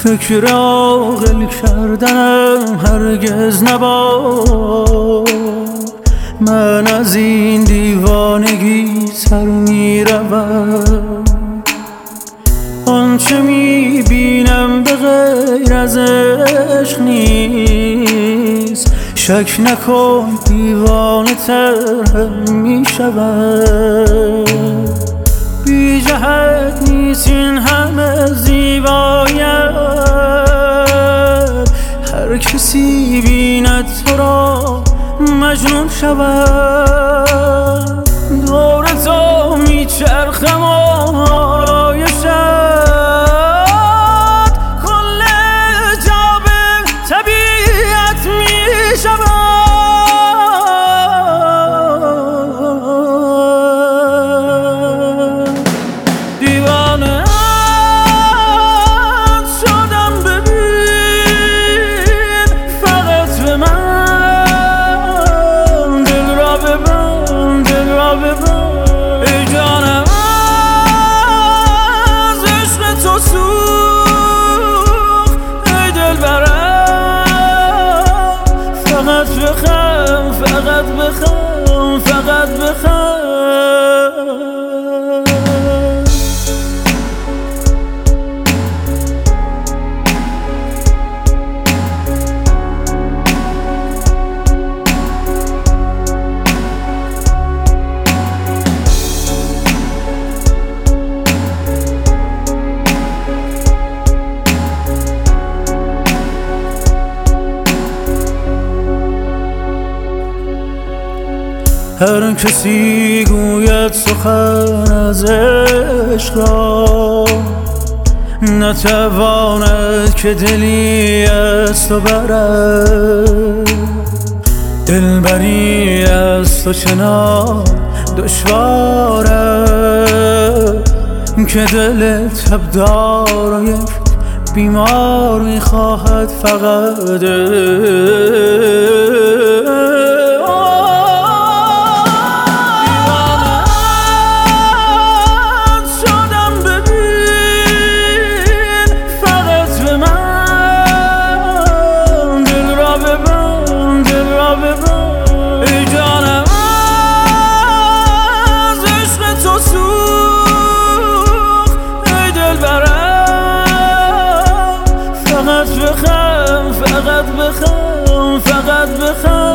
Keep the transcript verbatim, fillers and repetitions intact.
فکر عاقل کردنم هرگز نباد. من از این دیوانگی سر میروم، آنچه میبینم به غیر از عشق نیست. شک نکن دیوانه تر میشوم، بی جهت نیست این همه زیبایت. هر کسی بیند تو را مجنون شود. دور تو میچرخم آرایشت، کل جا به طبیعت میشود. دیوانه شدم ببین فقط به من، دل را ببند دل را ببند ای جانم. از عشق تو سوخت ای دلبرم، فقط بخم فقط بخم فقط بخم. هر کسی گوید سخن از عشق را، نتواند که دلی از تو برد. دلبری از تو چنان دشواره که دل تبدار و یک بیمار میخواهد فقط. ای جانم از عشق تو سوخت ای دلبرم، فقط بخم فقط بخم فقط بخم.